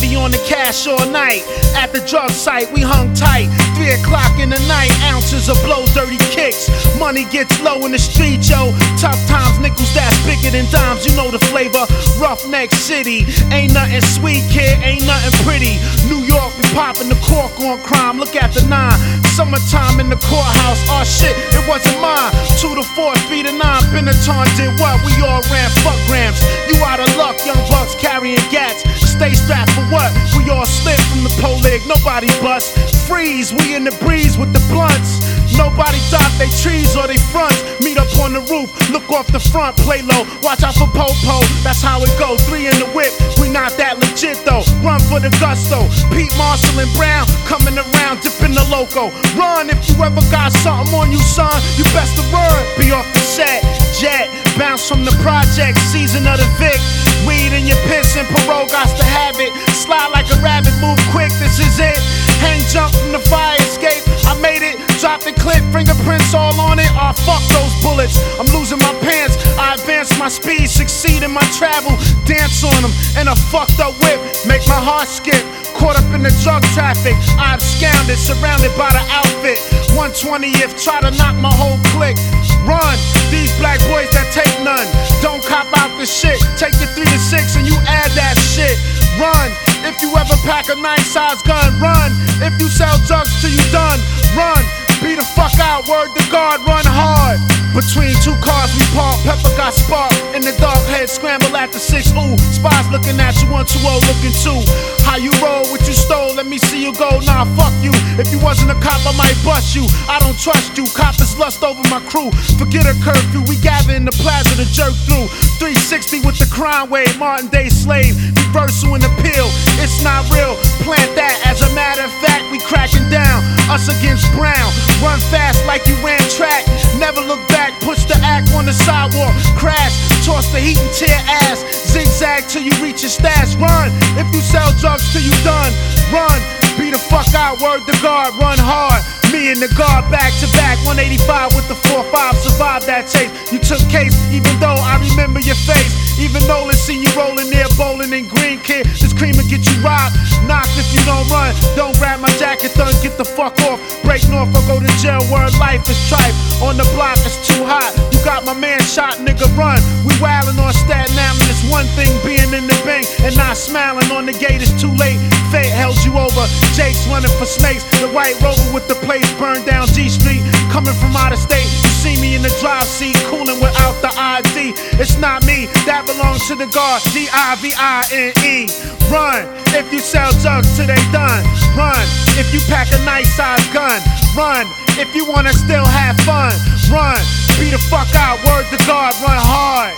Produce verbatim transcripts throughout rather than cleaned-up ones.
heavy on the cash all night. At the drug site, we hung tight. Three o'clock in the night, ounces of blow, dirty kicks. Money gets low in the street, yo. Tough times, nickels that's bigger than dimes. You know the flavor. Roughneck City, ain't nothing sweet, kid, ain't nothing pretty. New York, we popping the cork on crime. Look at the nine. Summertime in the courthouse. Oh shit, it wasn't mine. Two to four, three to nine. Benetton did what? We all ran fuck grams. You out of luck, young bucks carrying gats. Stay strapped for what? We all slip from the pole leg. Nobody bust. Freeze, we in the breeze with the blunts. Nobody thought they trees or they fronts. Meet up on the roof, look off the front, play low. Watch out for Popo, that's how it go. Three in the whip, we not that legit though. Run for the gusto. Pete Marshall and Brown coming around, dipping the loco. Run if you ever got something on you, son. You best to run. Be off the set, jet, bounce from the project, season of the Vic. Weed in your piss and parole got to have it. Slide like a rabbit, move quick, this is it. Hang jump from the fire escape, I made it. Drop the clip, fingerprints all on it. Oh fuck those bullets, I'm losing my pants. I advance my speed, succeed in my travel. Dance on them, and a fucked up whip make my heart skip. Caught up in the drug traffic, I absconded, surrounded by the outfit. one twentieth, try to knock my whole clique. Run, these black boys that take none. Don't cop out the shit, take your three to six and you add that shit. Run, if you ever pack a nice size gun. Run, if you sell drugs till you done. Run, be the fuck out, word to God, run hard. Between two cars we park, Pepper got sparked. In the dark head, scramble at the six, ooh. Spies looking at you, one two oh looking too. How you roll, what you stole, let me see you go. Nah, fuck you, if you wasn't a cop I might bust you. I don't trust you, coppers lust over my crew. Forget a curfew, we gather in the plaza to jerk through. Three sixty with the crime wave, Martin Day slave. Reversal and appeal, it's not real. Plant that, as a matter of fact, we cracking down. Us against Brown, run fast like you ran track. Never look back, push the act on the sidewalk. Crash, toss the heat and tear ass. Zigzag till you reach your stash. Run, if you sell drugs till you done. Run, be the fuck out, word to God, run hard. Me and the guard back to back, one eighty-five with the four five, survived that chase. You took case, even though I remember your face. Even Nolan seen you rolling there, bowling in green, kid. This cream will get you robbed, knocked if you don't run. Don't grab my jacket, thun, get the fuck off. Break north or go to jail, word life is tripe. On the block, it's too hot. You got my man shot, nigga, run. We wildin' on Staten Island, it's one thing being in the bank and not smiling on the gate, it's too late. Fate held you over, Jake's running for snakes. The white rover with the place burned down G Street. Coming from out of state, you see me in the drive seat, cooling without the I D. It's not me, that belongs to the guard, D I V I N E. Run, if you sell drugs till they done. Run, if you pack a nice size gun. Run, if you wanna still have fun. Run, be the fuck out, word to God, run hard.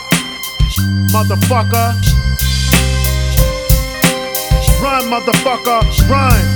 Motherfucker. Run, motherfucker, run.